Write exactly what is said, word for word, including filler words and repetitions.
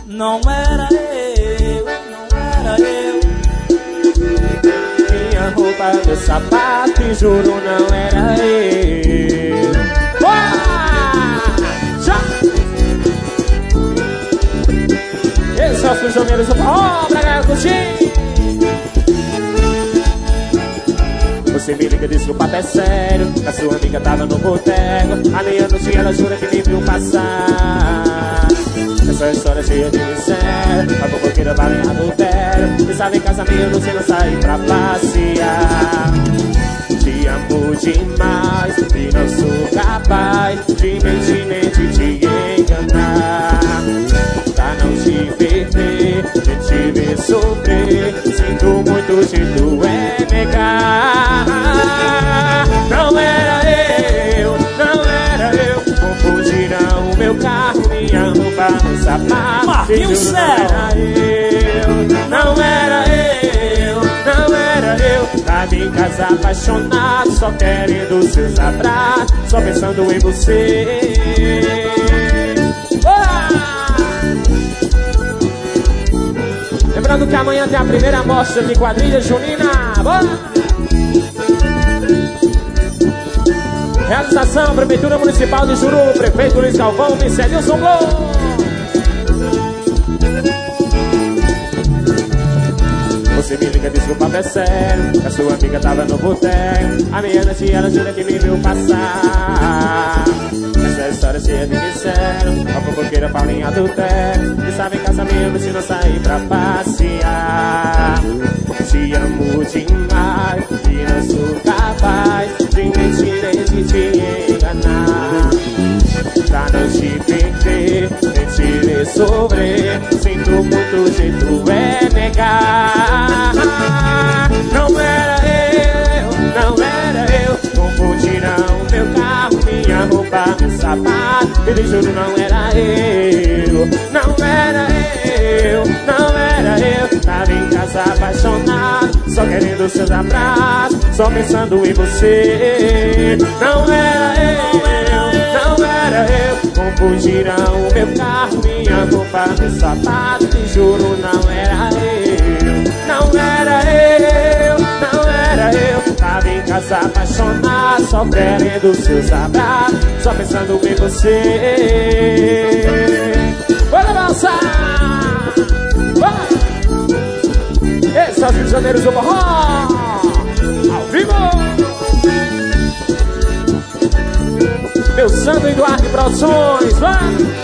Não era eu, não era eu. Minha roupa, meu sapato, e juro não era eu. Já! Esses são os prisioneiros do forró, pra galera curtir. Você me liga, diz que o papo é sério. A sua amiga tava no boteco. Aliando-se, ela jura que me viu passar. Essa história é cheia de mistério. A fofoqueira vale em adultério. E sabe em casamento você não sai pra passear. Te amo demais e não sou capaz de mentir nem de te enganar. Pra não te perder, de te ver sofrer. Sinto muito, jeito é negar. Não era eu, não era eu. Confundirão o meu carro, minha roupa, meu sapato. Marquinhos Céu. Não era eu, não era eu. Tava em casa apaixonado, só querendo seus abraços, só pensando em você. Olá! Lembrando que amanhã tem a primeira mostra de quadrilha junina. Bora! Realização, Prefeitura Municipal de Juru, Prefeito Luiz Galvão, Miss Edilson Blow. Você me liga, diz que o papo é sério. A sua amiga tava no boteco. A minha noite ela jura que me viu passar. Essa história é cheia de mistério. A fofoqueira fala em adultério. E sabe em casamento se não sair pra passear. Te amo demais e não sou capaz de mentir nem de te enganar. Pra não te perder, nem te ver sofrer. Sinto muito, jeito é negar. Não era eu, não era eu. Confundirão meu carro, minha roupa, meu sapato. Ele juro não era eu. Não era eu, não era eu. Tava em casa apaixonado, só querendo seus abraços, só pensando em você. Não era eu, não era eu. Confundirão o meu carro, minha roupa, meu sapato. Te juro não era eu. Não era eu, não era eu. Tava em casa apaixonado, só querendo seus abraços, só pensando em você. Bora dançar! Bora! Esses são os prisioneiros do forró, ao vivo! Meu Santo Eduardo Produções, vai!